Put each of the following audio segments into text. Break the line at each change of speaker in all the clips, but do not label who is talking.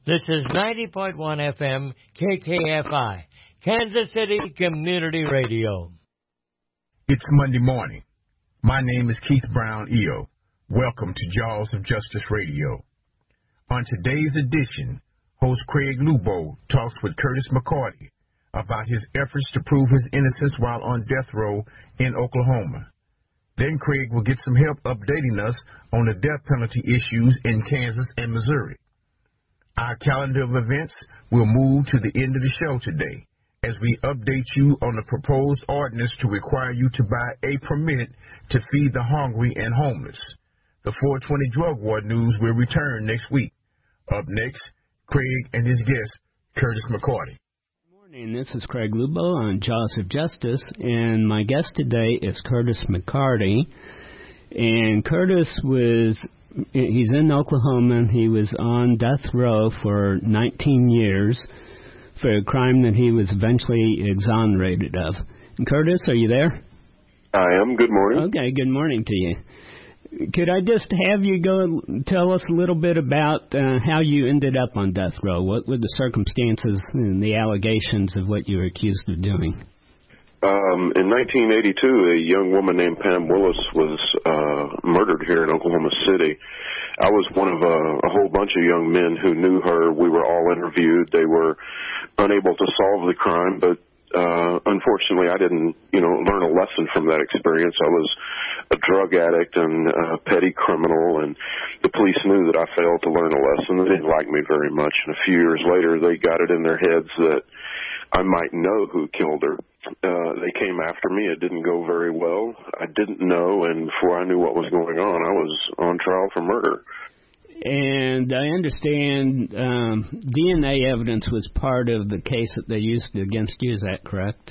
This is 90.1 FM KKFI, Kansas City Community Radio.
It's Monday morning. My name is Keith Brown Eo. Welcome to Jaws of Justice Radio. On today's edition, host Craig Lubow talks with Curtis McCarty about his efforts to prove his innocence while on death row in Oklahoma. Then Craig will get some help updating us on the death penalty issues in Kansas and Missouri. Our calendar of events will move to the end of the show today as we update you on the proposed ordinance to require you to buy a permit to feed the hungry and homeless. The 420 Drug War news will return next week. Up next, Craig and his guest, Curtis McCarty.
Good morning. This is Craig Lubow on Jaws of Justice, and my guest today is Curtis McCarty. And Curtis he's in Oklahoma, and he was on death row for 19 years for a crime that he was eventually exonerated of. And Curtis, are you there?
I am. Good morning.
Okay, good morning to you. Could I just have you go and tell us a little bit about how you ended up on death row? What were the circumstances and the allegations of what you were accused of doing?
In 1982, a young woman named Pam Willis was murdered here in Oklahoma City. I was one of a whole bunch of young men who knew her. We were all interviewed. They were unable to solve the crime, but unfortunately, I didn't, learn a lesson from that experience. I was a drug addict and a petty criminal, and the police knew that I failed to learn a lesson. They didn't like me very much, and a few years later, they got it in their heads that I might know who killed her. They came after me. It didn't go very well. I didn't know, and before I knew what was going on, I was on trial for murder.
And I understand DNA evidence was part of the case that they used against you. Is that correct?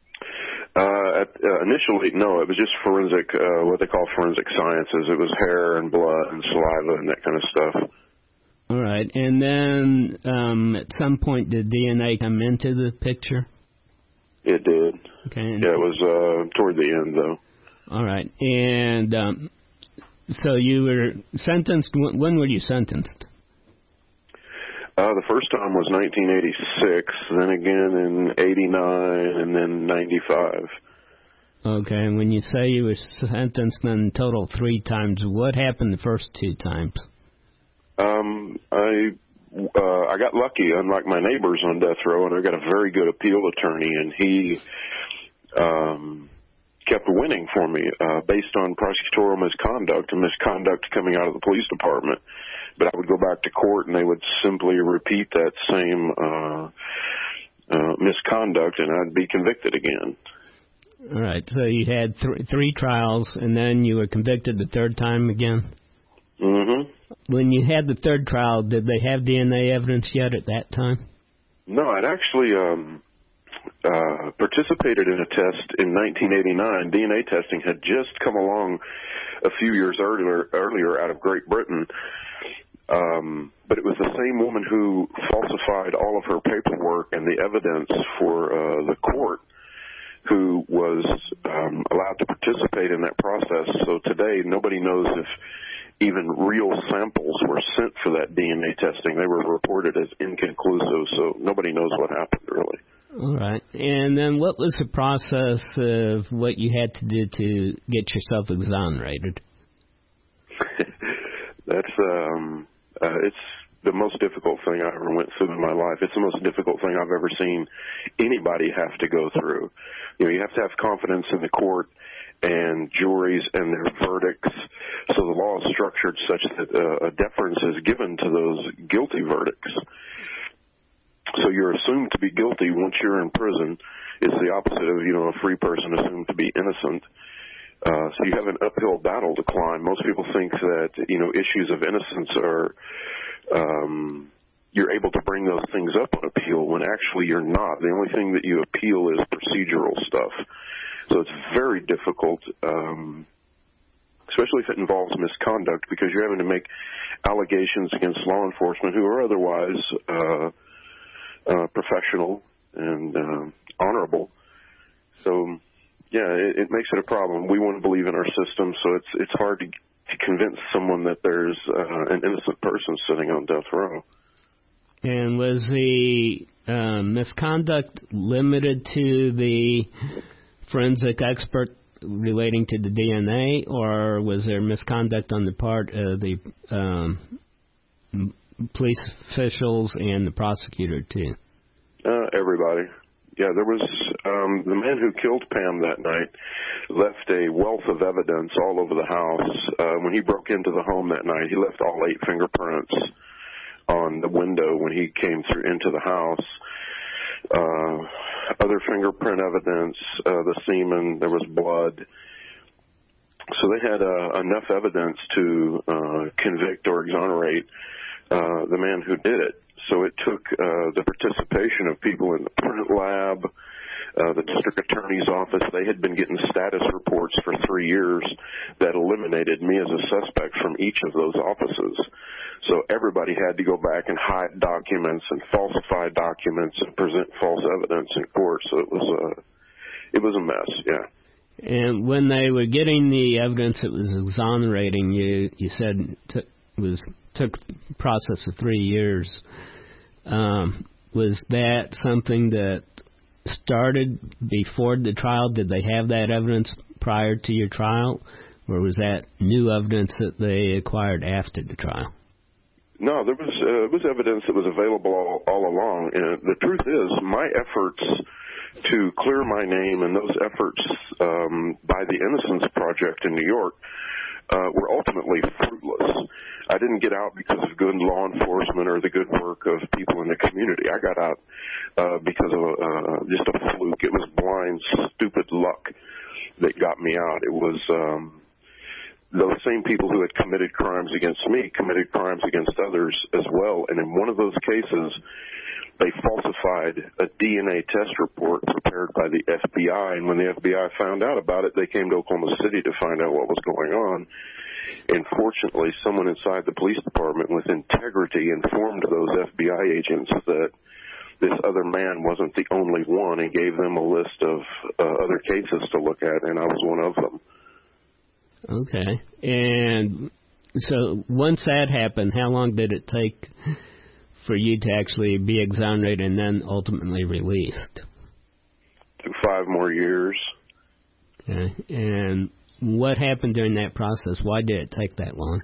Initially, no. It was just forensic, what they call forensic sciences. It was hair and blood and saliva and that kind of stuff.
All right. And then at some point, did DNA come into the picture?
It did.
Okay.
Yeah, it was toward the end, though.
All right. And so you were sentenced. When were you sentenced?
The first time was 1986, then again in 89, and then 95.
Okay. And when you say you were sentenced in total 3 times, what happened the first 2 times?
I got lucky, unlike my neighbors on death row, and I got a very good appeal attorney, and he kept winning for me based on prosecutorial misconduct and misconduct coming out of the police department. But I would go back to court, and they would simply repeat that same misconduct, and I'd be convicted again.
All right. So you had 3 trials, and then you were convicted the 3rd time again?
Mm-hmm.
When you had the 3rd trial, did they have DNA evidence yet at that time?
No, I'd actually participated in a test in 1989. DNA testing had just come along a few years earlier out of Great Britain. But it was the same woman who falsified all of her paperwork and the evidence for the court who was allowed to participate in that process. So today, nobody knows if even real samples were sent for that DNA testing. They were reported as inconclusive, so nobody knows what happened, really.
All right. And then what was the process of what you had to do to get yourself exonerated? It's
the most difficult thing I ever went through in my life. It's the most difficult thing I've ever seen anybody have to go through. You have to have confidence in the court and juries and their verdicts. So the law is structured such that a deference is given to those guilty verdicts. So you're assumed to be guilty once you're in prison. It's the opposite of, a free person assumed to be innocent. So you have an uphill battle to climb. Most people think that, issues of innocence are, you're able to bring those things up on appeal when actually you're not. The only thing that you appeal is procedural stuff. So it's very difficult, especially if it involves misconduct, because you're having to make allegations against law enforcement who are otherwise professional and honorable. So, yeah, it makes it a problem. We want to believe in our system, so it's hard to convince someone that there's an innocent person sitting on death row.
And was the misconduct limited to the forensic expert relating to the DNA, or was there misconduct on the part of the police officials and the prosecutor too?
Everybody. Yeah, there was the man who killed Pam that night left a wealth of evidence all over the house. When he broke into the home that night, he left all 8 fingerprints on the window when he came through into the house. Other fingerprint evidence, the semen, there was blood. So they had enough evidence to convict or exonerate the man who did it. So it took the participation of people in the print lab, the district attorney's office. They had been getting status reports for 3 years that eliminated me as a suspect from each of those offices. So everybody had to go back and hide documents and falsify documents and present false evidence in court. So it was a mess, yeah.
And when they were getting the evidence that was exonerating you, you said took the process of 3 years. Was that something that started before the trial? Did they have that evidence prior to your trial, or was that new evidence that they acquired after the trial?
No, there was evidence that was available all along. And the truth is, my efforts to clear my name and those efforts by the Innocence Project in New York were ultimately fruitless. I didn't get out because of good law enforcement or the good work of people in the community. I got out because of just a fluke. It was blind, stupid luck that got me out. It was those same people who had committed crimes against me committed crimes against others as well. And in one of those cases, they falsified a DNA test report prepared by the FBI. And when the FBI found out about it, they came to Oklahoma City to find out what was going on. And fortunately, someone inside the police department with integrity informed those FBI agents that this other man wasn't the only one and gave them a list of other cases to look at, and I was one of them.
Okay. And so once that happened, how long did it take for you to actually be exonerated and then ultimately released?
It took 5 more years.
Okay. And what happened during that process? Why did it take that long?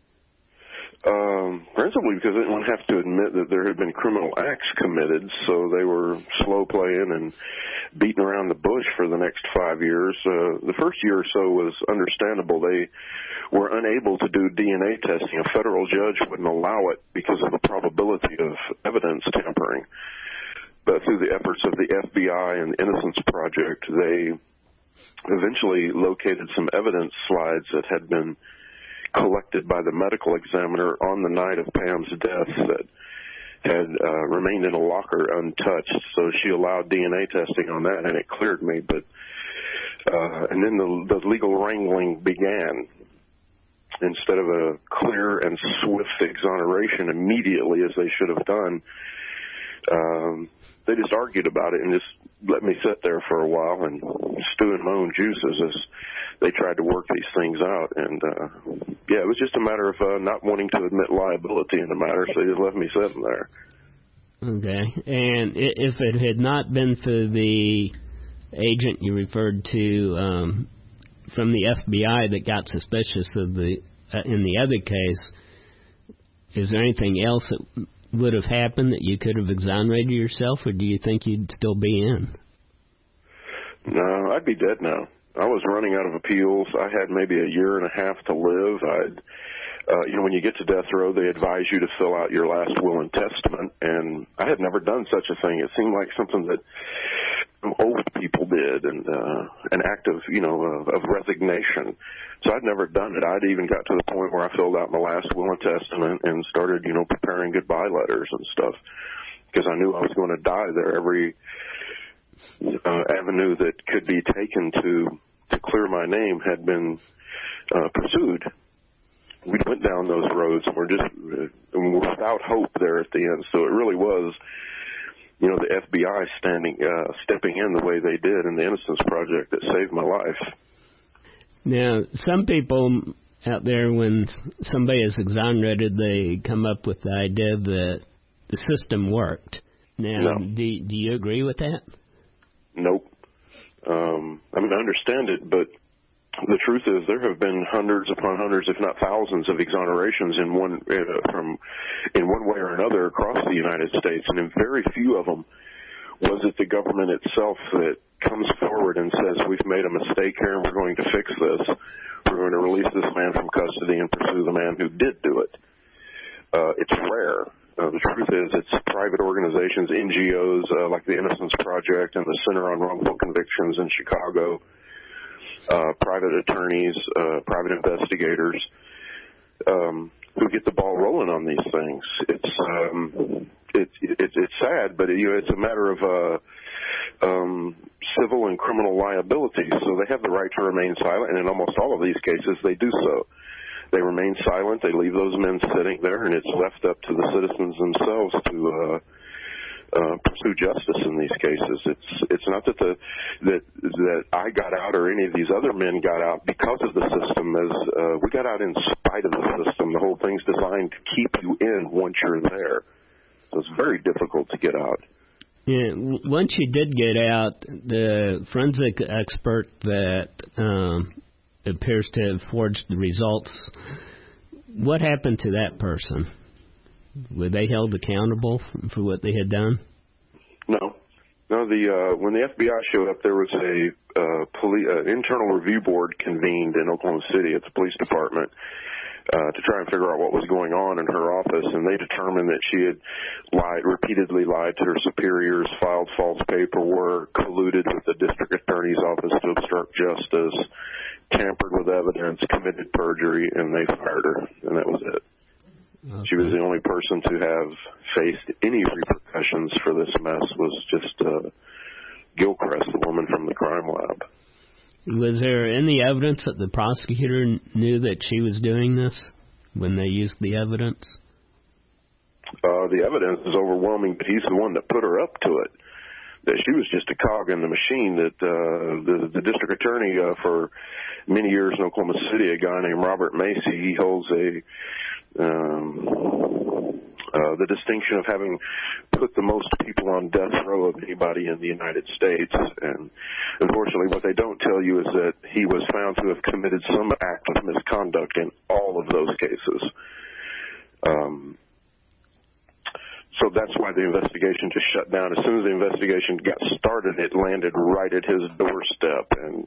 Principally because they didn't have to admit that there had been criminal acts committed, so they were slow playing and beating around the bush for the next 5 years. The first year or so was understandable. They were unable to do DNA testing. A federal judge wouldn't allow it because of the probability of evidence tampering. But through the efforts of the FBI and the Innocence Project, they eventually located some evidence slides that had been collected by the medical examiner on the night of Pam's death that had remained in a locker untouched. So she allowed DNA testing on that, and it cleared me. But and then the legal wrangling began. Instead of a clear and swift exoneration immediately, as they should have done, they just argued about it and just let me sit there for a while and stew in my own juices as they tried to work these things out. And, it was just a matter of not wanting to admit liability in the matter, so they just left me sitting there.
Okay. And if it had not been for the agent you referred to from the FBI that got suspicious of in the other case, is there anything else that would have happened that you could have exonerated yourself, or do you think you'd still be in?
No, I'd be dead now. I was running out of appeals. I had maybe a year and a half to live. When you get to death row, they advise you to fill out your last will and testament, and I had never done such a thing. It seemed like something that old people did, and an act of resignation. So I'd never done it. I'd even got to the point where I filled out my last will and testament and started, preparing goodbye letters and stuff, because I knew I was going to die there. Every avenue that could be taken to clear my name had been pursued. We went down those roads, and we're just without hope there at the end. So it really was, the FBI stepping in the way they did in the Innocence Project that saved my life.
Now, some people out there, when somebody is exonerated, they come up with the idea that the system worked. Now,
No.
do you agree with that?
Nope. I mean, I understand it, but the truth is there have been hundreds upon hundreds, if not thousands, of exonerations in one way or another across the United States, and in very few of them was it the government itself that comes forward and says, we've made a mistake here and we're going to fix this. We're going to release this man from custody and pursue the man who did do it. It's rare. The truth is it's private organizations, NGOs like the Innocence Project and the Center on Wrongful Convictions in Chicago, private attorneys, private investigators who get the ball rolling on these things. It's sad, but it's a matter of civil and criminal liability. So they have the right to remain silent, and in almost all of these cases, they do so. They remain silent. They leave those men sitting there, and it's left up to the citizens themselves to pursue justice in these cases. It's not that I got out or any of these other men got out because of the system. As we got out in spite of the system. The whole thing's designed to keep you in once you're there. So it's very difficult to get out.
Yeah, once you did get out, the forensic expert that appears to have forged the results, what happened to that person? Were they held accountable for what they had done?
No. When the FBI showed up, there was an internal review board convened in Oklahoma City at the police department to try and figure out what was going on in her office, and they determined that she had repeatedly lied to her superiors, filed false paperwork, colluded with the district attorney's office to obstruct justice, tampered with evidence, committed perjury, and they fired her, and that was it. Okay. She was the only person to have faced any repercussions for this mess was just Gilchrist, the woman from the crime lab.
Was there any evidence that the prosecutor knew that she was doing this when they used the evidence?
The evidence is overwhelming, but he's the one that put her up to it. That she was just a cog in the machine. That the district attorney for many years in Oklahoma City, a guy named Robert Macy, he holds the distinction of having put the most people on death row of anybody in the United States. And unfortunately, what they don't tell you is that he was found to have committed some act of misconduct in all of those cases. So that's why the investigation just shut down. As soon as the investigation got started, it landed right at his doorstep. And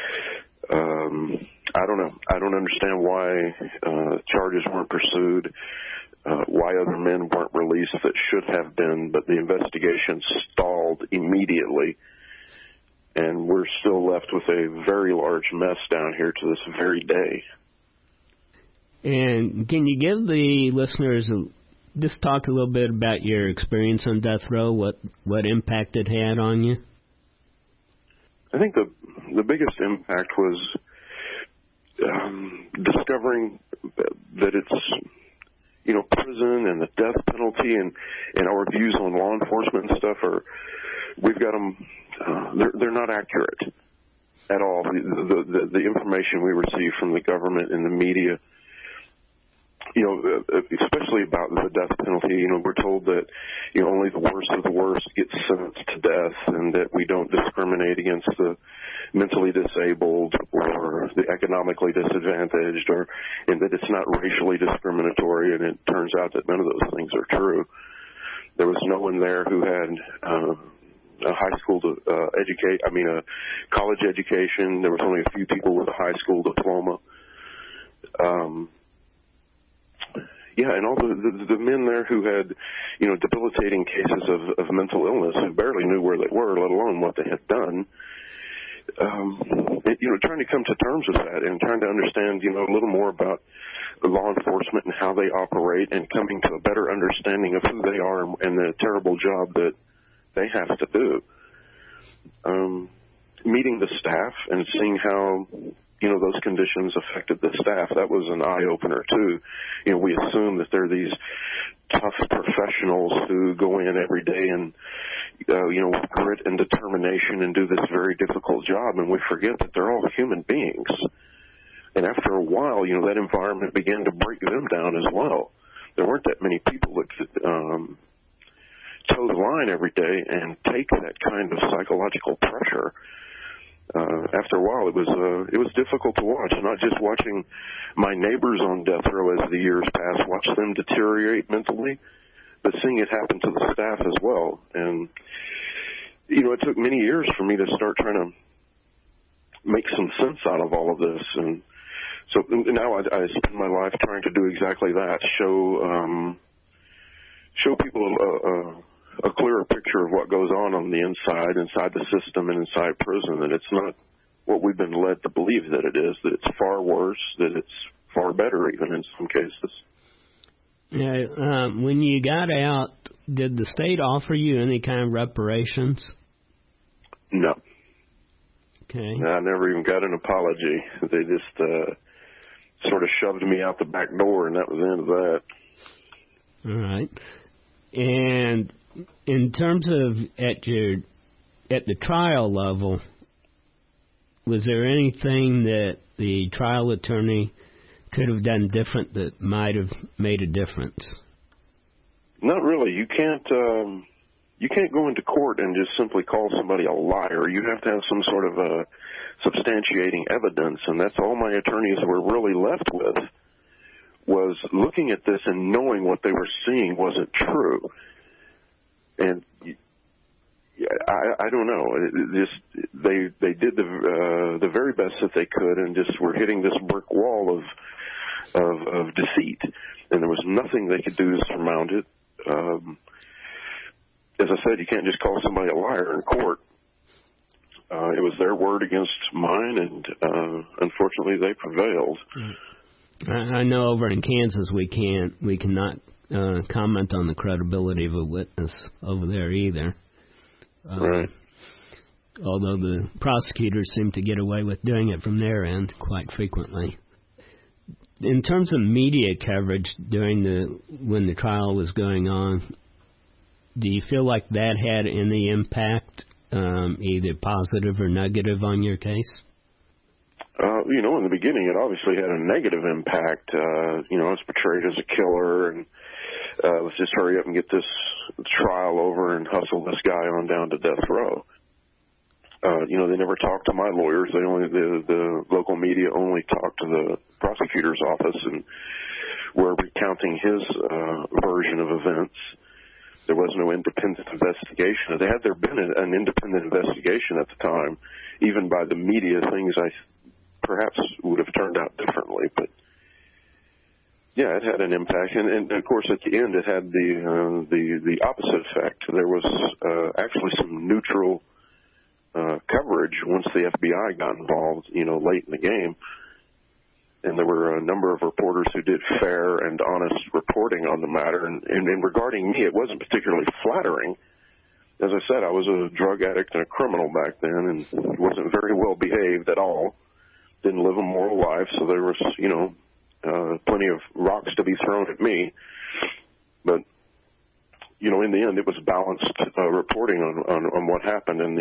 I don't know. I don't understand why charges weren't pursued, why other men weren't released that should have been, but the investigation stalled immediately. And we're still left with a very large mess down here to this very day.
And can you give the listeners just talk a little bit about your experience on death row, what impact it had on you?
I think the biggest impact was discovering that it's, prison and the death penalty and our views on law enforcement and stuff we've got them, they're not accurate at all. The information we receive from the government and the media, especially about the death penalty, we're told that, only the worst of the worst get sentenced to death, and that we don't discriminate against the mentally disabled or the economically disadvantaged, and that it's not racially discriminatory, and it turns out that none of those things are true. There was no one there who had a high school a college education. There was only a few people with a high school diploma. And all the men there who had, debilitating cases of mental illness, who barely knew where they were, let alone what they had done. Trying to come to terms with that and trying to understand, a little more about law enforcement and how they operate, and coming to a better understanding of who they are and the terrible job that they have to do. Meeting the staff and seeing how, those conditions affected the staff, that was an eye-opener, too. We assume that they're these tough professionals who go in every day and, with grit and determination and do this very difficult job, and we forget that they're all human beings. And after a while, that environment began to break them down as well. There weren't that many people that could toe the line every day and take that kind of psychological pressure. After a while, it was difficult to watch. Not just watching my neighbors on death row as the years passed, watch them deteriorate mentally, but seeing it happen to the staff as well. And it took many years for me to start trying to make some sense out of all of this. And so now I spend my life trying to do exactly that, show people a clearer picture of what goes on the inside the system and inside prison, and it's not what we've been led to believe that it is, that it's far worse, that it's far better even in some cases.
Yeah, when you got out, did the state offer you any kind of reparations?
No.
Okay.
I never even got an apology. They just sort of shoved me out the back door, and that was the end of that.
All right. And in terms of at the trial level, was there anything that the trial attorney could have done different that might have made a difference?
Not really. You can't go into court and just simply call somebody a liar. You have to have some sort of substantiating evidence, and that's all my attorneys were really left with, was looking at this and knowing what they were seeing wasn't true. And I don't know. They did the very best that they could, and just were hitting this brick wall of deceit, and there was nothing they could do to surmount it. As I said, you can't just call somebody a liar in court. It was their word against mine, and unfortunately, they prevailed.
I know over in Kansas we cannot comment on the credibility of a witness over there either.
Right.
Although the prosecutors seem to get away with doing it from their end quite frequently. In terms of media coverage when the trial was going on, do you feel like that had any impact, either positive or negative, on your case?
In the beginning, it obviously had a negative impact. I was portrayed as a killer, and let's just hurry up and get this trial over and hustle this guy on down to death row. They never talked to my lawyers. The local media only talked to the prosecutor's office and were recounting his version of events. There was no independent investigation. Had there been an independent investigation at the time, even by the media, things perhaps would have turned out differently. But yeah, it had an impact, and of course at the end it had the opposite effect. There was actually some neutral coverage once the FBI got involved, late in the game. And there were a number of reporters who did fair and honest reporting on the matter. And regarding me, it wasn't particularly flattering. As I said, I was a drug addict and a criminal back then, and wasn't very well behaved at all. Didn't live a moral life, so there was, plenty of rocks to be thrown at me. But, in the end, it was balanced reporting on what happened and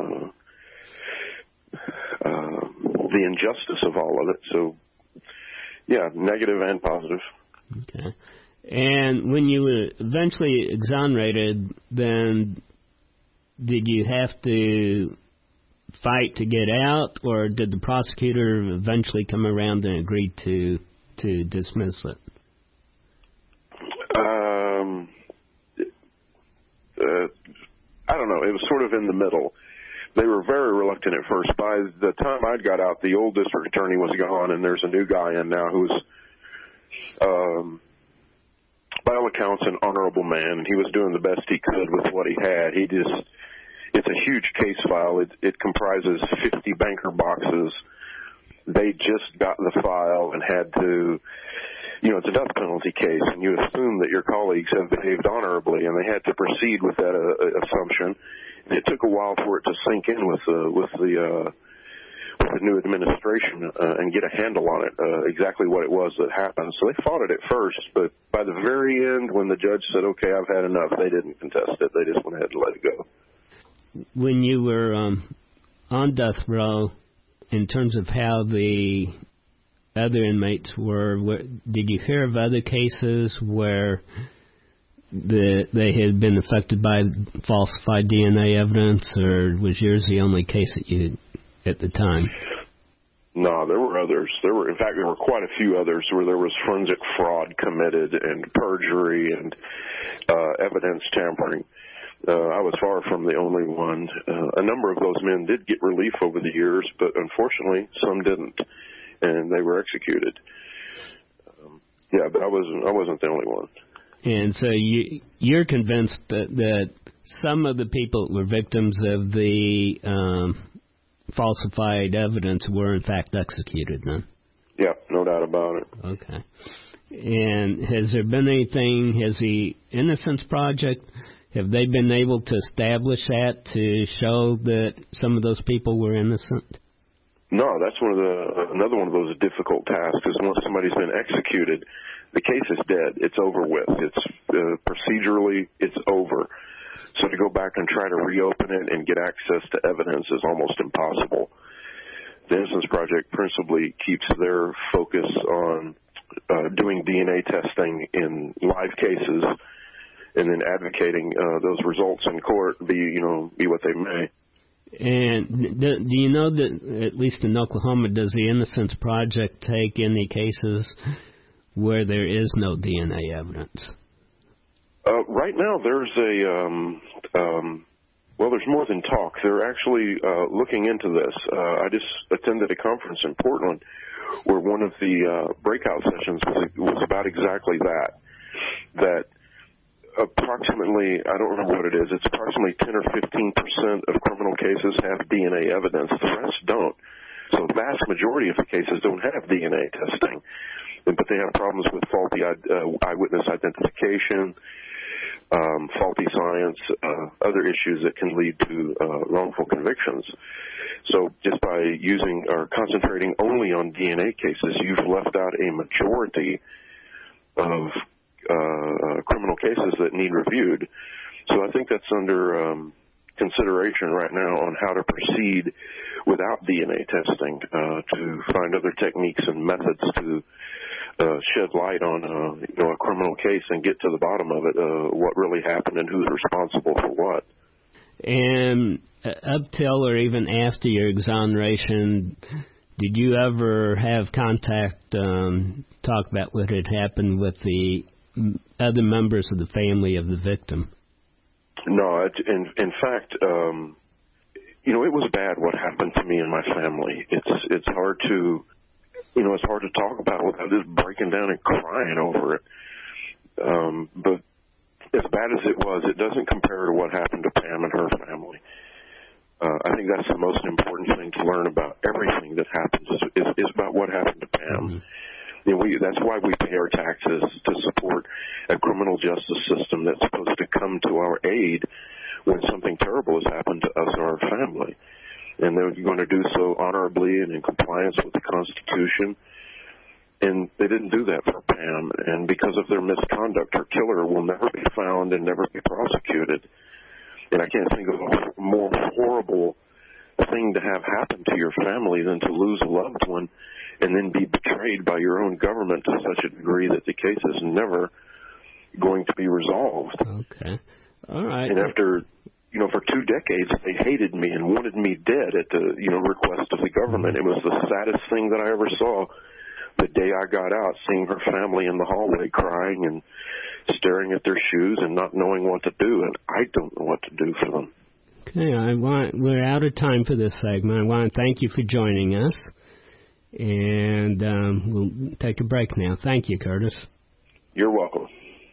the injustice of all of it. So, yeah, negative and positive.
Okay. And when you were eventually exonerated, then did you have to fight to get out, or did the prosecutor eventually come around and agree to dismiss it? I don't know. It was sort of in the middle. They were very reluctant at first. By the time I'd got out, the old district attorney was gone, and there's a new guy in now who's, by all accounts, an honorable man, and he was doing the best he could with what he had. It's a huge case file. It comprises 50 banker boxes. They just got the file and had to, it's a death penalty case, and you assume that your colleagues have behaved honorably, and they had to proceed with that assumption. And it took a while for it to sink in with the new administration and get a handle on it, exactly what it was that happened. So they fought it at first, but by the very end, when the judge said, okay, I've had enough, they didn't contest it. They just went ahead and let it go. When you were on death row, in terms of how the other inmates were, did you hear of other cases where that they had been affected by falsified DNA evidence, or was yours the only case that you at the time?
No, there were others. In fact, there were quite a few others where there was forensic fraud committed and perjury and evidence tampering. I was far from the only one. A number of those men did get relief over the years, but unfortunately, some didn't, and they were executed. But I wasn't the only one.
And so you're convinced that some of the people that were victims of the falsified evidence were in fact executed then?
Yeah, no doubt about it.
Okay. And has there been anything, has the Innocence Project, have they been able to establish that to show that some of those people were innocent?
No, that's another one of those difficult tasks, is once somebody's been executed, the case is dead. It's over with. It's procedurally, it's over. So to go back and try to reopen it and get access to evidence is almost impossible. The Innocence Project principally keeps their focus on doing DNA testing in live cases and then advocating those results in court, be what they may.
And do you know that, at least in Oklahoma, does the Innocence Project take any cases where there is no DNA evidence?
Right now, there's there's more than talk. They're actually looking into this. I just attended a conference in Portland where one of the breakout sessions was about exactly that approximately, I don't remember what it is, it's approximately 10 or 15% of criminal cases have DNA evidence. The rest don't. So the vast majority of the cases don't have DNA testing, but they have problems with faulty eyewitness identification, faulty science, other issues that can lead to wrongful convictions. So just by using or concentrating only on DNA cases, you've left out a majority of criminal cases that need reviewed. So I think that's under consideration right now on how to proceed without DNA testing, to find other techniques and methods to shed light on a criminal case and get to the bottom of it, what really happened and who's responsible for what.
And up till or even after your exoneration, did you ever have contact, talk about what had happened with the other members of the family of the victim?
No, in fact, it was bad what happened to me and my family. It's hard to, it's hard to talk about without just breaking down and crying over it. But as bad as it was, it doesn't compare to what happened to Pam and her family. I think that's the most important thing to learn about everything that happens is about what happened to Pam. Mm-hmm. That's why we pay our taxes, to support a criminal justice system that's supposed to come to our aid when something terrible has happened to us or our family. And they're going to do so honorably and in compliance with the Constitution. And they didn't do that for Pam. And because of their misconduct, her killer will never be found and never be prosecuted. And I can't think of a more horrible thing to have happen to your family than to lose a loved one and then be betrayed by your own government to such a degree that the case is never going to be resolved.
Okay. All right.
And after, for 2 decades, they hated me and wanted me dead at the, request of the government. It was the saddest thing that I ever saw the day I got out, seeing her family in the hallway crying and staring at their shoes and not knowing what to do. And I don't know what to do for them.
Okay, we're out of time for this segment. I want to thank you for joining us. And we'll take a break now. Thank you, Curtis.
You're welcome.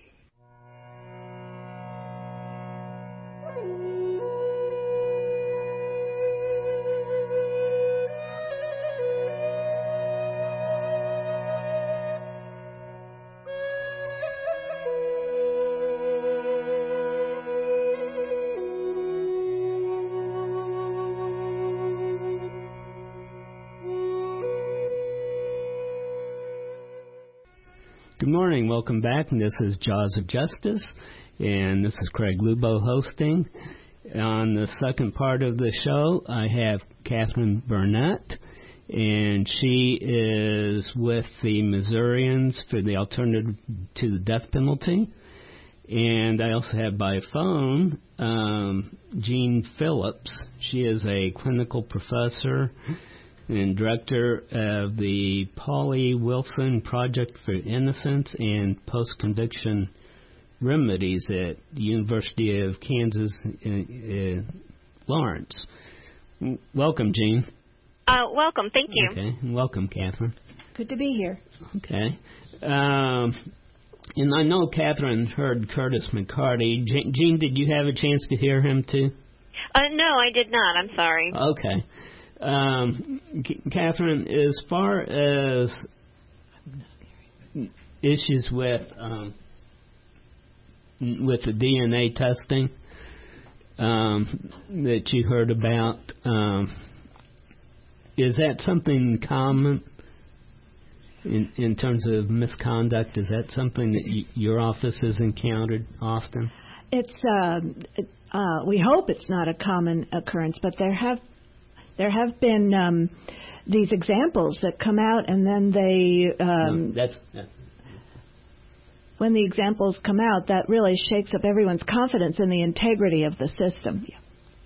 Good morning. Welcome back. And this is Jaws of Justice. And this is Craig Lubo hosting. On the second part of the show, I have Catherine Burnett. And she is with the Missourians for the Alternative to the Death Penalty. And I also have by phone Jean Phillips. She is a clinical professor and director of the Polly Wilson Project for Innocence and Post-Conviction Remedies at the University of Kansas Lawrence. Welcome, Jean.
Welcome. Thank you.
Okay. And welcome, Catherine.
Good to be here.
Okay. And I know Catherine heard Curtis McCarty. Jean, did you have a chance to hear him too?
No, I did not. I'm sorry.
Okay. Catherine, as far as issues with the DNA testing that you heard about, is that something common in terms of misconduct? Is that something that your office has encountered often?
It's we hope it's not a common occurrence, but there have been these examples that come out, and then they when the examples come out, that really shakes up everyone's confidence in the integrity of the system. Yeah.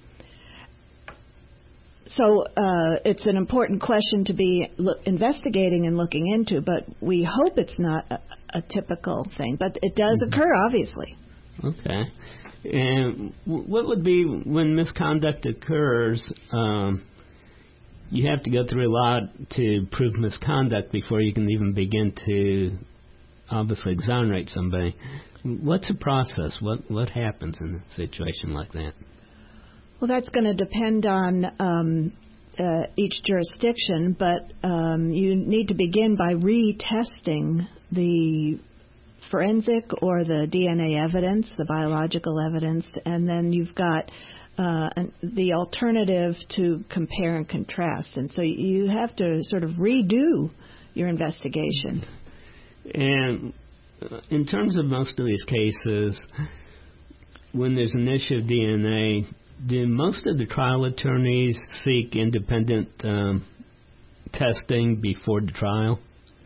So it's an important question to be investigating and looking into, but we hope it's not a typical thing. But it does occur, obviously.
Okay. And what would be, when misconduct occurs, you have to go through a lot to prove misconduct before you can even begin to obviously exonerate somebody. What's the process? What happens in a situation like that?
Well, that's going to depend on each jurisdiction, but you need to begin by retesting the forensic or the DNA evidence, the biological evidence, and then you've got the alternative to compare and contrast. And so you have to sort of redo your investigation.
And in terms of most of these cases, when there's an issue of DNA, do most of the trial attorneys seek independent testing before the trial?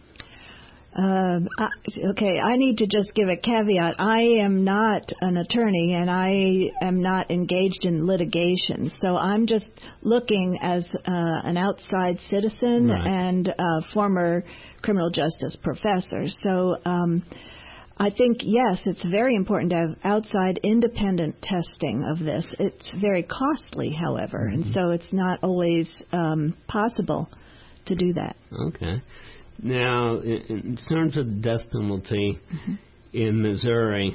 Okay, I need to just give a caveat. I am not an attorney, and I am not engaged in litigation. So I'm just looking as an outside citizen and a former criminal justice professor. So I think, yes, it's very important to have outside independent testing of this. It's very costly, however, and so it's not always possible to do that.
Okay. Now, in terms of the death penalty in Missouri,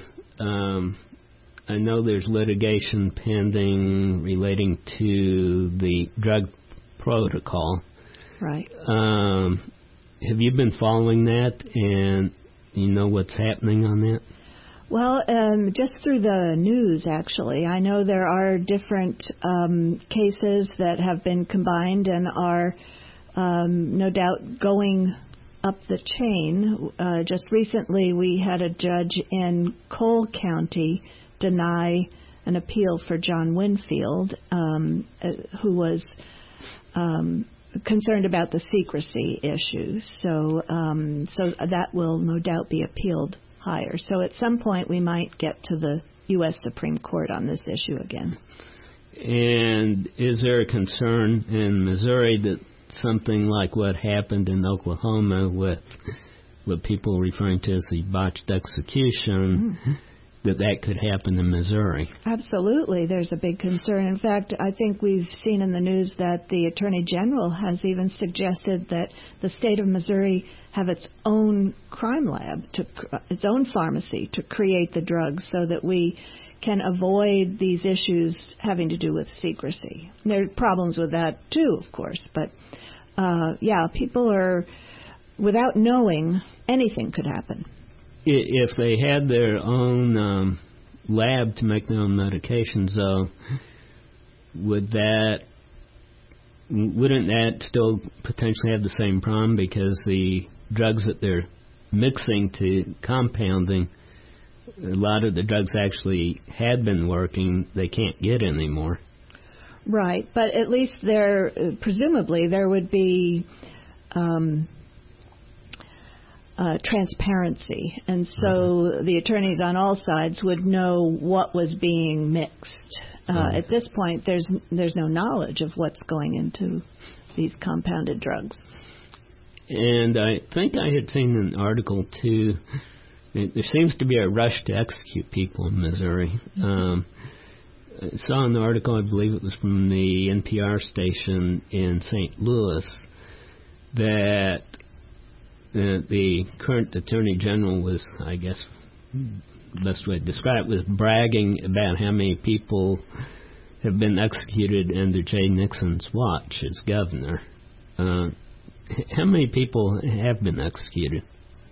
I know there's litigation pending relating to the drug protocol.
Right.
Have you been following that, and you know what's happening on that?
Well, just through the news, actually. I know there are different cases that have been combined and are no doubt going up the chain. Just recently we had a judge in Cole County deny an appeal for John Winfield, who was concerned about the secrecy issues. So that will no doubt be appealed higher. So at some point we might get to the U.S. Supreme Court on this issue again.
And is there a concern in Missouri that something like what happened in Oklahoma with what people referring to as the botched execution, that could happen in Missouri?
Absolutely. There's a big concern. In fact, I think we've seen in the news that the Attorney General has even suggested that the state of Missouri have its own crime lab, its own pharmacy to create the drugs so that we can avoid these issues having to do with secrecy. There are problems with that too, of course, but people are, without knowing, anything could happen.
If they had their own lab to make their own medications, though, wouldn't that still potentially have the same problem, because the drugs that they're mixing to compounding, a lot of the drugs actually had been working, they can't get anymore.
Right, but at least presumably there would be transparency, and so the attorneys on all sides would know what was being mixed. At this point, there's no knowledge of what's going into these compounded drugs.
And I think I had seen an article, too. There seems to be a rush to execute people in Missouri. I saw an article, I believe it was from the NPR station in St. Louis, that the current Attorney General was, I guess, the best way to describe it, was bragging about how many people have been executed under Jay Nixon's watch as governor. How many people have been executed?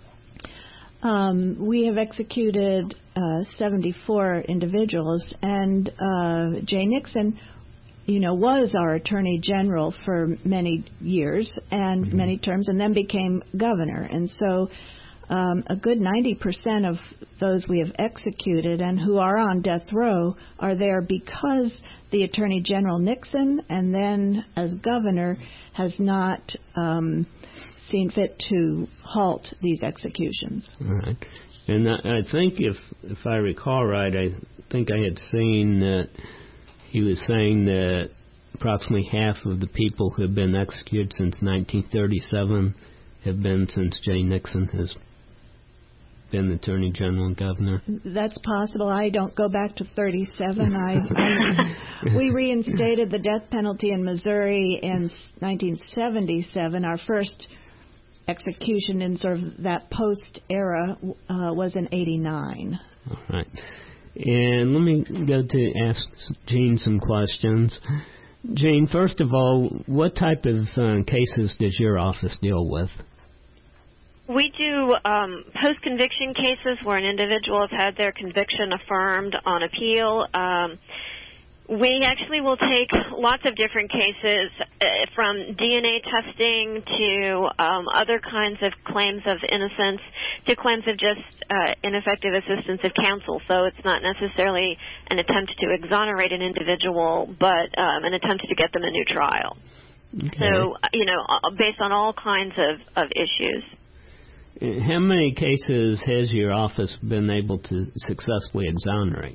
We have executed 74 individuals, and Jay Nixon, was our Attorney General for many years and many terms, and then became governor. And so a good 90% of those we have executed and who are on death row are there because the Attorney General Nixon, and then as governor, has not seen fit to halt these executions.
All right. And I think if I recall right, I think I had seen that he was saying that approximately half of the people who have been executed since 1937 have been since Jay Nixon has been the Attorney General and Governor.
That's possible. I don't go back to 37. We reinstated the death penalty in Missouri in 1977. Our first execution in sort of that post-era was in 89.
All right. And let me go to ask Jean some questions. Jean, first of all, what type of cases does your office deal with?
We do post-conviction cases where an individual has had their conviction affirmed on appeal. We actually will take lots of different cases, from DNA testing to other kinds of claims of innocence to claims of just ineffective assistance of counsel. So it's not necessarily an attempt to exonerate an individual, but an attempt to get them a new trial. Okay. So, based on all kinds of issues.
How many cases has your office been able to successfully exonerate?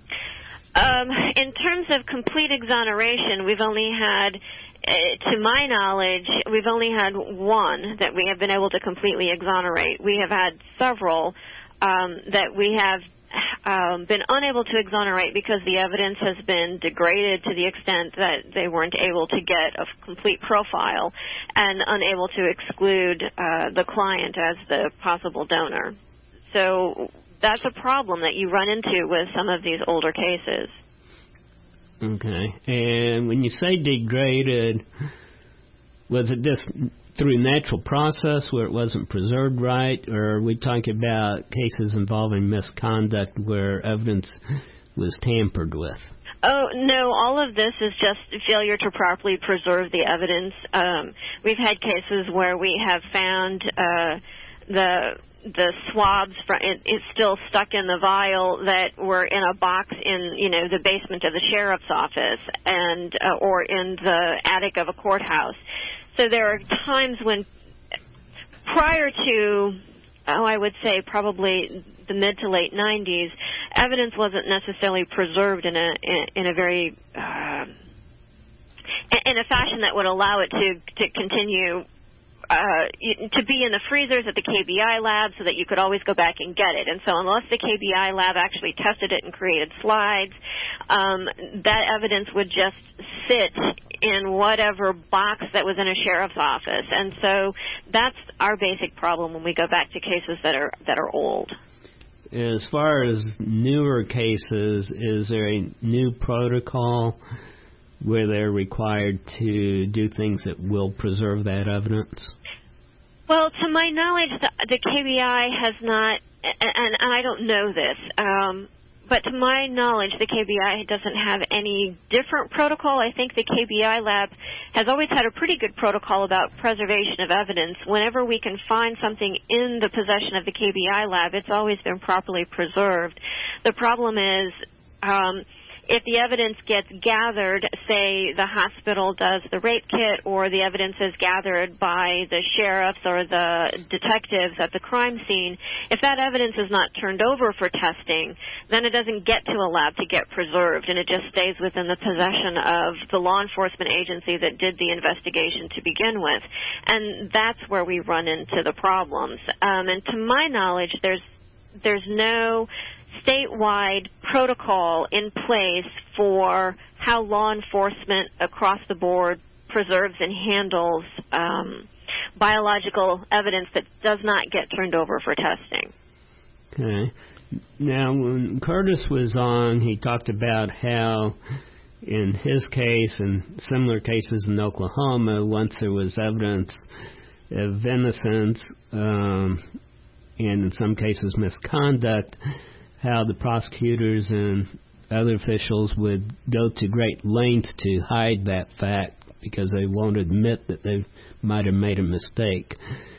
In terms of complete exoneration, we've only had, to my knowledge, we've only had one that we have been able to completely exonerate. We have had several that we have been unable to exonerate because the evidence has been degraded to the extent that they weren't able to get a complete profile and unable to exclude the client as the possible donor. So that's a problem that you run into with some of these older cases.
Okay. And when you say degraded, was it just through natural process where it wasn't preserved right, or are we talking about cases involving misconduct where evidence was tampered with?
Oh, no, all of this is just failure to properly preserve the evidence. We've had cases where we have found the swabs it's still stuck in the vial that were in a box in the basement of the sheriff's office and or in the attic of a courthouse. So there are times when, prior to, I would say probably the mid to late 90s, evidence wasn't necessarily preserved in a very in a fashion that would allow it to continue. To be in the freezers at the KBI lab so that you could always go back and get it. And so unless the KBI lab actually tested it and created slides, that evidence would just sit in whatever box that was in a sheriff's office. And so that's our basic problem when we go back to cases that are old.
As far as newer cases, is there a new protocol where they're required to do things that will preserve that evidence?
Well, to my knowledge, the KBI has not, and I don't know this, but to my knowledge, the KBI doesn't have any different protocol. I think the KBI lab has always had a pretty good protocol about preservation of evidence. Whenever we can find something in the possession of the KBI lab, it's always been properly preserved. The problem is, if the evidence gets gathered, say the hospital does the rape kit, or the evidence is gathered by the sheriffs or the detectives at the crime scene, if that evidence is not turned over for testing, then it doesn't get to a lab to get preserved, and it just stays within the possession of the law enforcement agency that did the investigation to begin with. And that's where we run into the problems. And to my knowledge, there's no statewide protocol in place for how law enforcement across the board preserves and handles biological evidence that does not get turned over for testing.
Okay. Now, when Curtis was on, he talked about how in his case and similar cases in Oklahoma, once there was evidence of innocence and in some cases misconduct, how the prosecutors and other officials would go to great lengths to hide that fact because they won't admit that they might have made a mistake.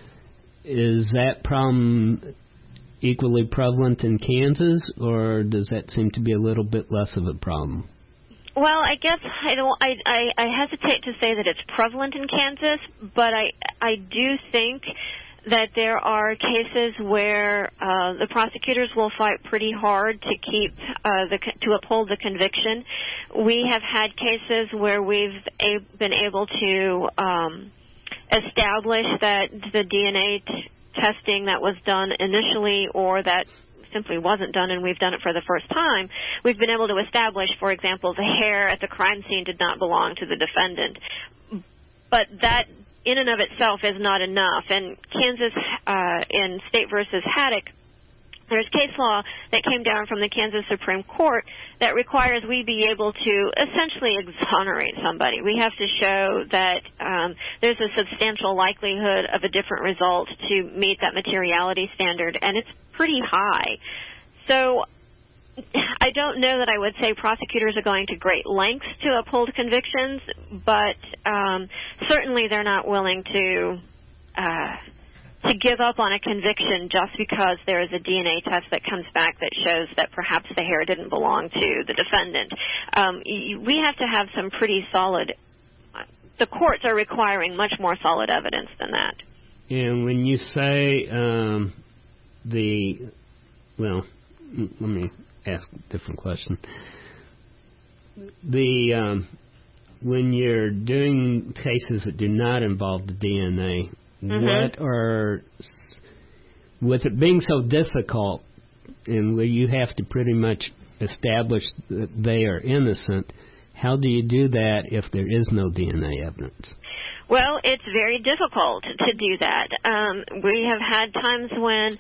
Is that problem equally prevalent in Kansas, or does that seem to be a little bit less of a problem?
Well, I guess I hesitate to say that it's prevalent in Kansas, but I do think that there are cases where the prosecutors will fight pretty hard to keep to uphold the conviction. We have had cases where we've been able to establish that the DNA testing that was done initially, or that simply wasn't done and we've done it for the first time, we've been able to establish, for example, the hair at the crime scene did not belong to the defendant. But that in and of itself is not enough. And Kansas, in State versus Haddock, there's case law that came down from the Kansas Supreme Court that requires we be able to essentially exonerate somebody. We have to show that there's a substantial likelihood of a different result to meet that materiality standard, and it's pretty high. So I don't know that I would say prosecutors are going to great lengths to uphold convictions, but certainly they're not willing to give up on a conviction just because there is a DNA test that comes back that shows that perhaps the hair didn't belong to the defendant. We have to have some pretty solid, the courts are requiring much more solid evidence than that.
And when you say let me ask a different question. When you're doing cases that do not involve the DNA, with it being so difficult and where you have to pretty much establish that they are innocent, how do you do that if there is no DNA evidence?
Well, it's very difficult to do that. We have had times when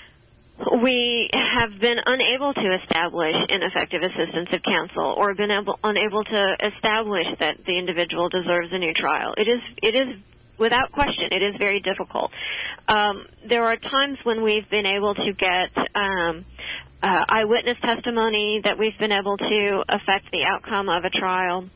we have been unable to establish ineffective assistance of counsel, or been unable to establish that the individual deserves a new trial. It is without question, it is very difficult. There are times when we've been able to get eyewitness testimony that we've been able to affect the outcome of a trial.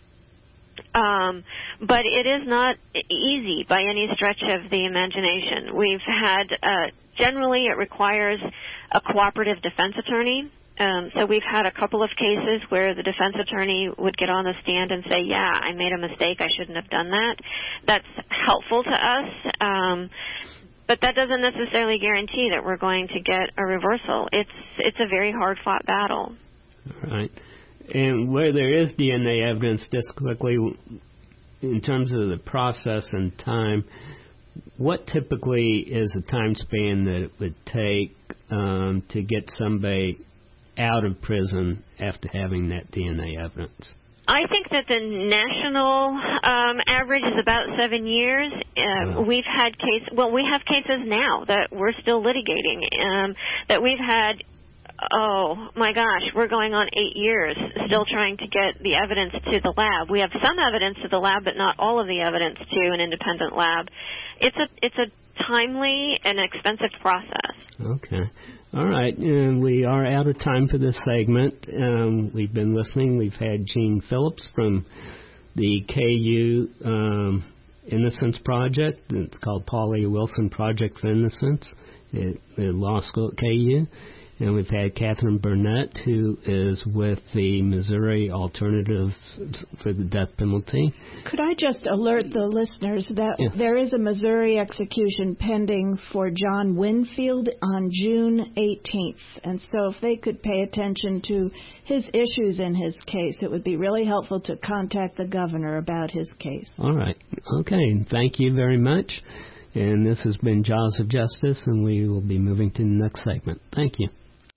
But it is not easy by any stretch of the imagination. We've had, generally it requires a cooperative defense attorney. So we've had a couple of cases where the defense attorney would get on the stand and say, yeah, I made a mistake, I shouldn't have done that. That's helpful to us, but that doesn't necessarily guarantee that we're going to get a reversal. It's a very hard-fought battle.
All right. And where there is DNA evidence, just quickly, in terms of the process and time, what typically is the time span that it would take to get somebody out of prison after having that DNA evidence?
I think that the national average is about 7 years. We have cases now that we're still litigating, that we've had, oh my gosh, we're going on 8 years still trying to get the evidence to the lab. We have some evidence to the lab, but not all of the evidence to an independent lab. It's a timely and expensive process. Okay.
All right. And we are out of time for this segment. We've been listening. We've had Gene Phillips from the KU Innocence Project. It's called Paul A. Wilson Project for Innocence at the law school at KU. And we've had Catherine Burnett, who is with the Missouri Alternative for the Death Penalty.
Could I just alert the listeners that there is a Missouri execution pending for John Winfield on June 18th. And so if they could pay attention to his issues in his case, it would be really helpful to contact the governor about his case.
All right. Okay. Thank you very much. And this has been Jaws of Justice, and we will be moving to the next segment. Thank you.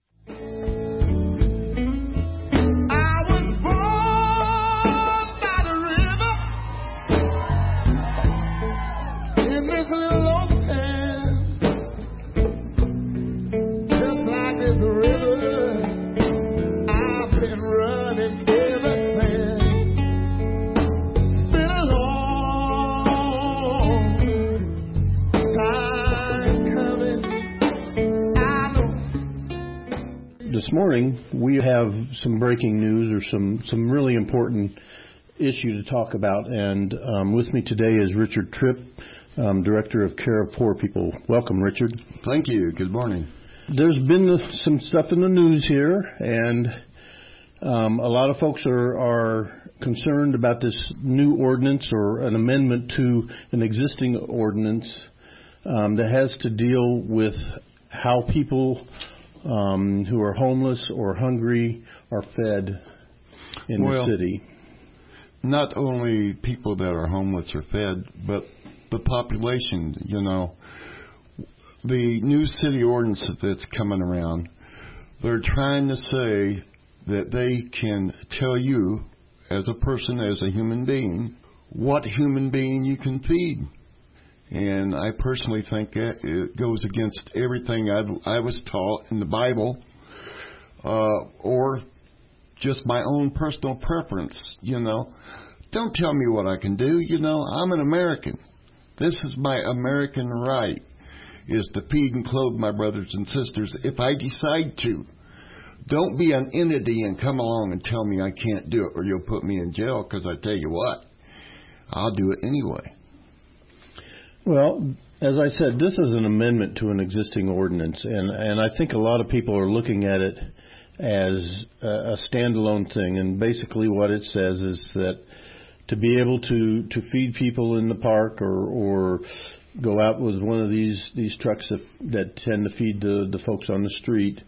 This morning, we have some breaking news or some really important issue to talk about. And with me today is Richard Tripp, Director of Care of Poor People. Welcome, Richard.
Thank you. Good morning.
There's been some stuff in the news here, and a lot of folks are concerned about this new ordinance or an amendment to an existing ordinance that has to deal with how people who are homeless or hungry are fed in the city.
Not only people that are homeless are fed, but the population, you know. The new city ordinance that's coming around, they're trying to say that they can tell you as a person, as a human being, what human being you can feed. And I personally think that it goes against everything I was taught in the Bible, or just my own personal preference, you know. Don't tell me what I can do, you know. I'm an American. This is my American right, is to feed and clothe my brothers and sisters if I decide to. Don't be an entity and come along and tell me I can't do it or you'll put me in jail, because I tell you what, I'll do it anyway.
Well, as I said, this is an amendment to an existing ordinance, and I think a lot of people are looking at it as a standalone thing. And basically what it says is that to be able to feed people in the park or go out with one of these trucks that tend to feed the folks on the street,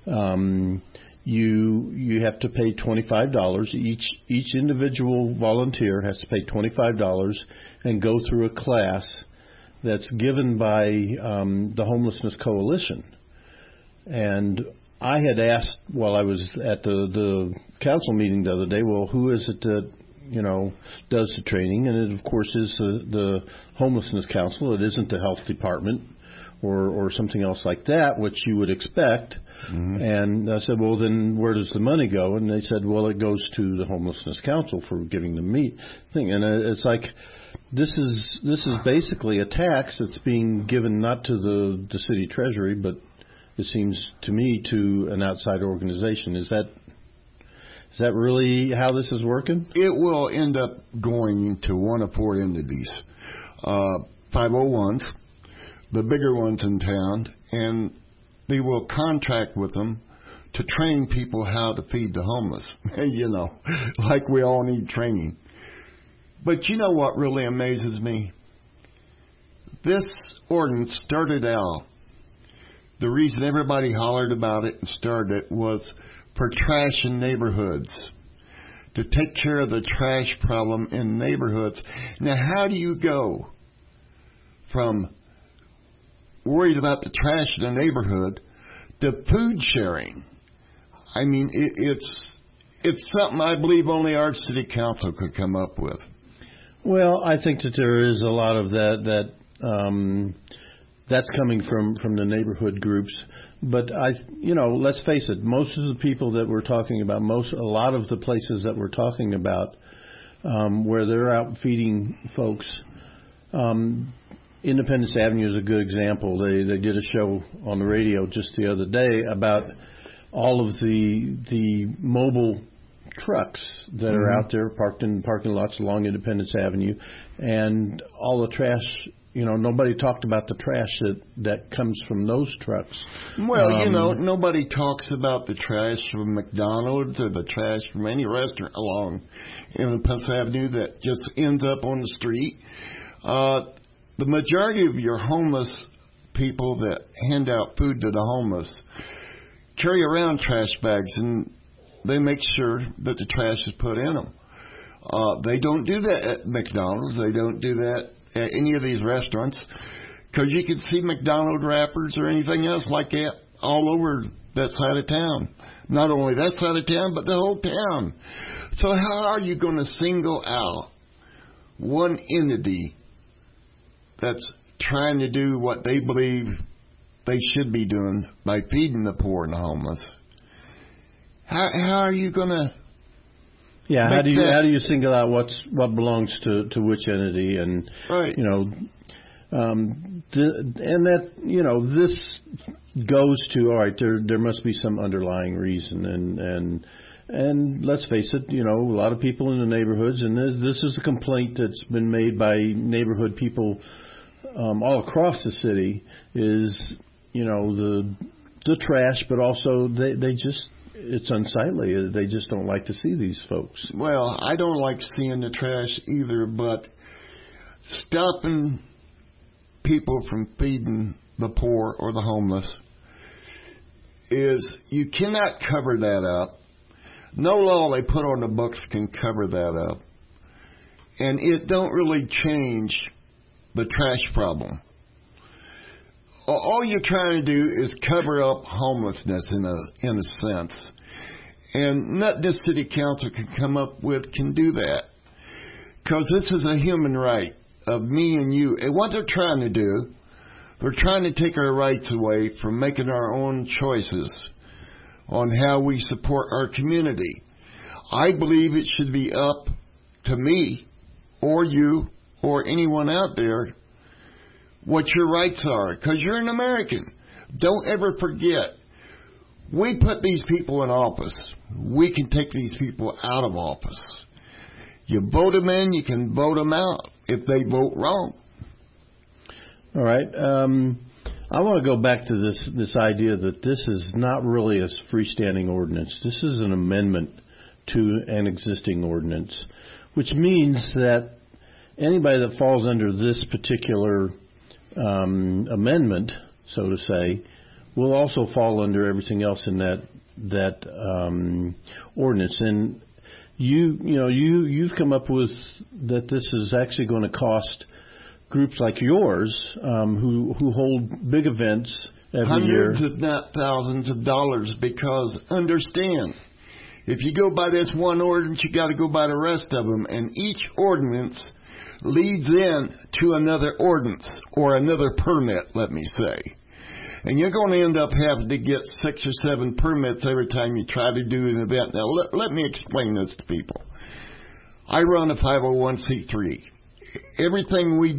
you have to pay $25. Each individual volunteer has to pay $25 and go through a class that's given by the Homelessness Coalition. And I had asked while I was at the council meeting the other day, well, who is it that, you know, does the training? And it, of course, is the Homelessness Council. It isn't the health department or something else like that, which you would expect. Mm-hmm. And I said, well, then where does the money go? And they said, well, it goes to the Homelessness Council for giving the meat thing. And it's like, this is basically a tax that's being given not to the city treasury, but it seems to me to an outside organization. Is that really how this is working?
It will end up going to one of four entities, 501s, the bigger ones in town, and they will contract with them to train people how to feed the homeless. You know, like we all need training. But you know what really amazes me? This ordinance started out, the reason everybody hollered about it and started it was for trash in neighborhoods, to take care of the trash problem in neighborhoods. Now, how do you go from worried about the trash in the neighborhood to food sharing? I mean, it's something I believe only our city council could come up with.
Well, I think that there is a lot of that's coming from the neighborhood groups. But let's face it, most of the people that we're talking about, a lot of the places that we're talking about, where they're out feeding folks, Independence Avenue is a good example. They did a show on the radio just the other day about all of the mobile trucks that are out there parked in parking lots along Independence Avenue, and all the trash nobody talked about the trash that comes from those trucks.
Well, nobody talks about the trash from McDonald's or the trash from any restaurant along Pennsylvania Avenue that just ends up on the street. The majority of your homeless people that hand out food to the homeless carry around trash bags, and they make sure that the trash is put in them. They don't do that at McDonald's. They don't do that at any of these restaurants, because you can see McDonald's wrappers or anything else like that all over that side of town. Not only that side of town, but the whole town. So how are you going to single out one entity that's trying to do what they believe they should be doing by feeding the poor and the homeless? How are you going to?
Yeah, how do you single out what belongs to which entity, and
right.
And that this goes to, all right, there must be some underlying reason, and let's face it, a lot of people in the neighborhoods, and this is a complaint that's been made by neighborhood people all across the city, is the trash, but also they just. It's unsightly. They just don't like to see these folks.
Well, I don't like seeing the trash either, but stopping people from feeding the poor or the homeless is, you cannot cover that up. No law they put on the books can cover that up. And it don't really change the trash problem. All you're trying to do is cover up homelessness in a sense. And nothing this city council can come up with can do that. Because this is a human right of me and you. And what they're trying to do, they're trying to take our rights away from making our own choices on how we support our community. I believe it should be up to me or you or anyone out there what your rights are, because you're an American. Don't ever forget, we put these people in office. We can take these people out of office. You vote them in, you can vote them out if they vote wrong.
All right. I want to go back to this idea that this is not really a freestanding ordinance. This is an amendment to an existing ordinance, which means that anybody that falls under this particular amendment, so to say, will also fall under everything else in that ordinance. And you've come up with that this is actually going to cost groups like yours who hold big events every year.
Hundreds, if not thousands of dollars, because understand, if you go by this one ordinance, you got to go by the rest of them, and each ordinance leads in to another ordinance or another permit, let me say. And you're going to end up having to get 6 or 7 permits every time you try to do an event. Now, let me explain this to people. I run a 501c3. Everything we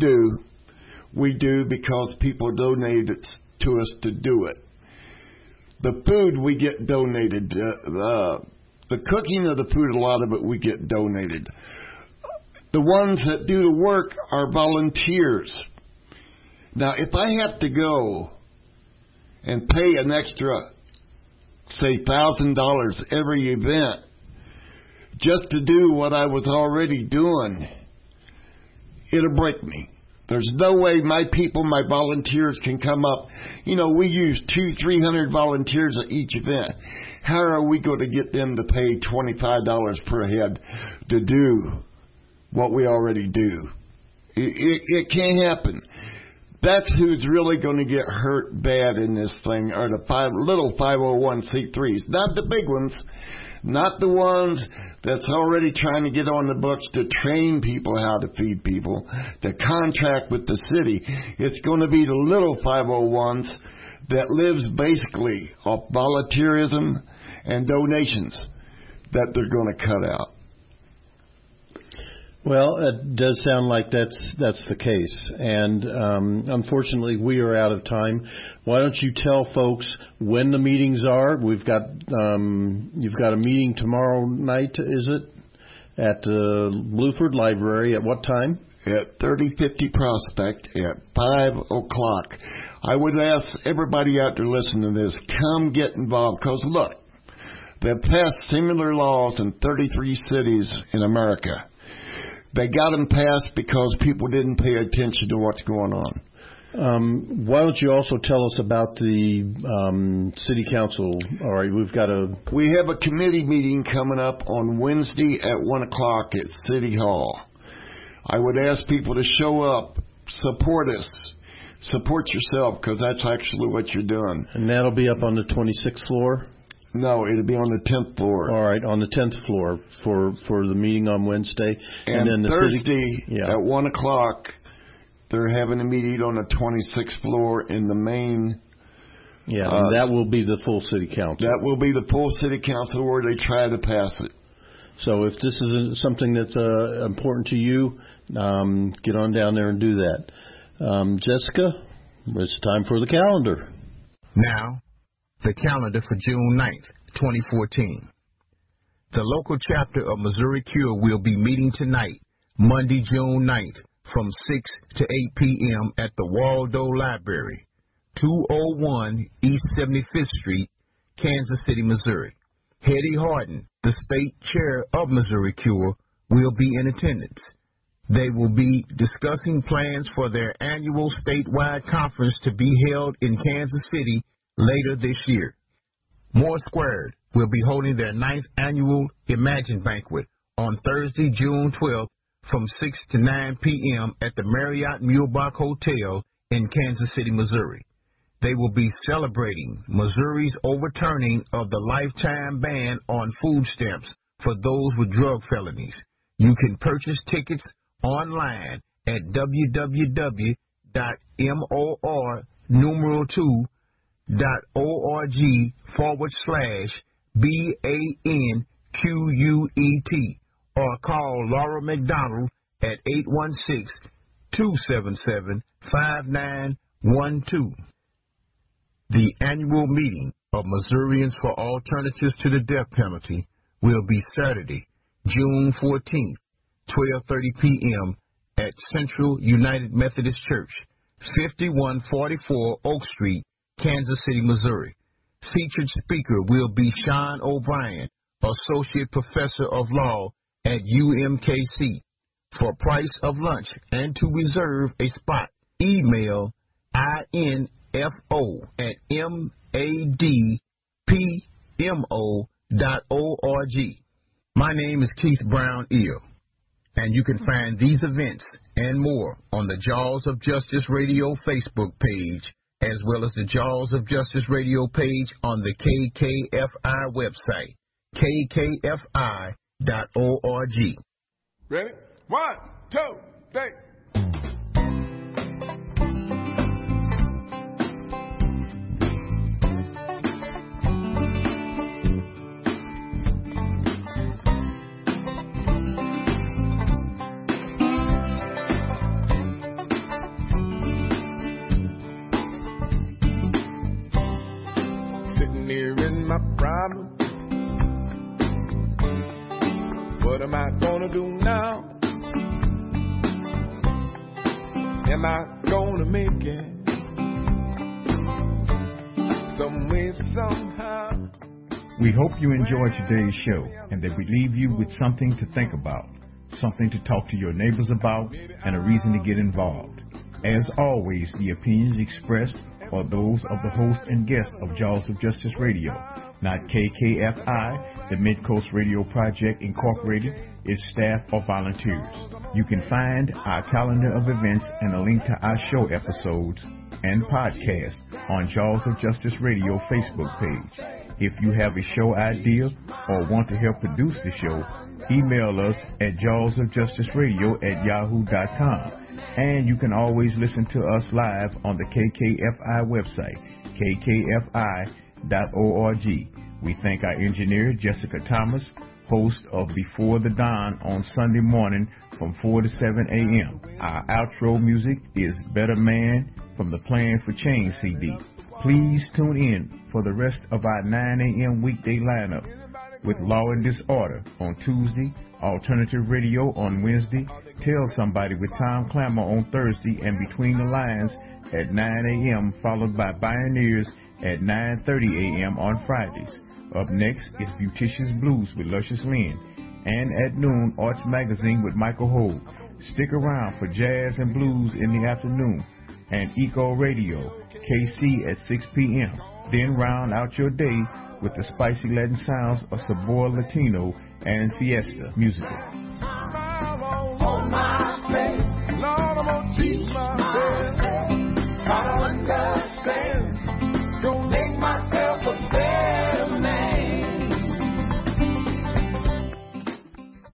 do because people donate it to us to do it. The food we get donated. The cooking of the food, a lot of it we get donated. The ones that do the work are volunteers. Now, if I have to go and pay an extra, say, $1,000 every event just to do what I was already doing, it'll break me. There's no way my people, my volunteers can come up. We use 200-300 volunteers at each event. How are we going to get them to pay $25 per head to do what we already do? It can't happen. That's who's really going to get hurt bad in this thing, are the little 501c3s, not the big ones, not the ones that's already trying to get on the books to train people how to feed people, to contract with the city. It's going to be the little 501s that lives basically off volunteerism and donations that they're going to cut out.
Well, it does sound like that's the case, and unfortunately, we are out of time. Why don't you tell folks when the meetings are? We've got you've got a meeting tomorrow night, is it, at Bluford Library? At what time?
at 3050 Prospect at 5 o'clock. I would ask everybody out there listening to this, come get involved, because look, they've passed similar laws in 33 cities in America. They got them passed because people didn't pay attention to what's going on.
Why don't you also tell us about the city council? All right,
we have a committee meeting coming up on Wednesday at 1 o'clock at City Hall. I would ask people to show up, support us, support yourself, because that's actually what you're doing.
And that'll be up on the 26th floor?
No, it'll be on the 10th floor.
All right, on the 10th floor for the meeting on Wednesday.
And then Thursday at 1 o'clock, they're having a meeting on the 26th floor in the main.
Yeah, and that will be the full city council.
That will be the full city council where they try to pass it.
So if this is something that's important to you, get on down there and do that. Jessica, it's time for the calendar.
Now, the calendar for June 9th, 2014. The local chapter of Missouri Cure will be meeting tonight, Monday, June 9th, from 6 to 8 p.m. at the Waldo Library, 201 East 75th Street, Kansas City, Missouri. Hetty Harden, the state chair of Missouri Cure, will be in attendance. They will be discussing plans for their annual statewide conference to be held in Kansas City later this year. More Squared will be holding their 9th annual Imagine Banquet on Thursday, June 12th from 6 to 9 p.m. at the Marriott Mulebach Hotel in Kansas City, Missouri. They will be celebrating Missouri's overturning of the lifetime ban on food stamps for those with drug felonies. You can purchase tickets online at www.morg/BANQUET or call Laura McDonald at 816-277-5912. The annual meeting of Missourians for Alternatives to the Death Penalty will be Saturday, June 14th, 12:30 p.m. at Central United Methodist Church, 5144 Oak Street, Kansas City, Missouri. Featured speaker will be Sean O'Brien, Associate Professor of Law at UMKC. For price of lunch and to reserve a spot, email info@madpmo.org. My name is Keith Brown Eel, and you can find these events and more on the Jaws of Justice Radio Facebook page, as well as the Jaws of Justice Radio page on the KKFI website, kkfi.org.
Ready? 1, 2, 3. Sitting here in my problem. What am I gonna do now? Am I gonna make it? Some way, somehow.
We hope you enjoyed today's show and that we leave you with something to think about, something to talk to your neighbors about, and a reason to get involved. As always, the opinions expressed are those of the host and guests of Jaws of Justice Radio, not KKFI, the Mid-Coast Radio Project Incorporated, its staff, or volunteers. You can find our calendar of events and a link to our show episodes and podcasts on Jaws of Justice Radio Facebook page. If you have a show idea or want to help produce the show, email us at jawsofjusticeradio@yahoo.com. And you can always listen to us live on the KKFI website, kkfi.org. We thank our engineer, Jessica Thomas, host of Before the Dawn on Sunday morning from 4 to 7 a.m. Our outro music is Better Man from the Plan for Change CD. Please tune in for the rest of our 9 a.m. weekday lineup. with Law and Disorder on Tuesday, Alternative Radio on Wednesday, Tell Somebody with Tom Clammer on Thursday, and Between the Lines at 9 a.m., followed by Pioneers at 9:30 a.m. on Fridays. Up next is Beautician's Blues with Luscious Lynn, and at noon, Arts Magazine with Michael Hogue. Stick around for Jazz and Blues in the afternoon, and Eco Radio, KC at 6 p.m. Then round out your day with the spicy Latin sounds of Sabor Latino and Fiesta Musical.
On my face, Lord, I'm gonna teach myself how to understand. Don't make myself